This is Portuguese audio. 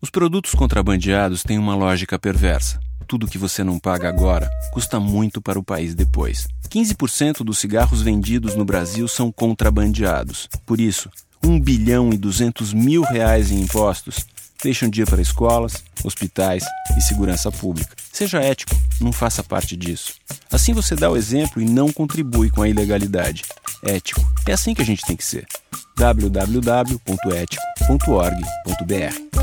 Os produtos contrabandeados têm uma lógica perversa. Tudo que você não paga agora custa muito para o país depois. 15% dos cigarros vendidos no Brasil são contrabandeados. Por isso, 1,2 bilhão em impostos deixam dia para escolas, hospitais e segurança pública. Seja ético, não faça parte disso. Assim você dá o exemplo e não contribui com a ilegalidade. Ético, é assim que a gente tem que ser. www.etico.org.br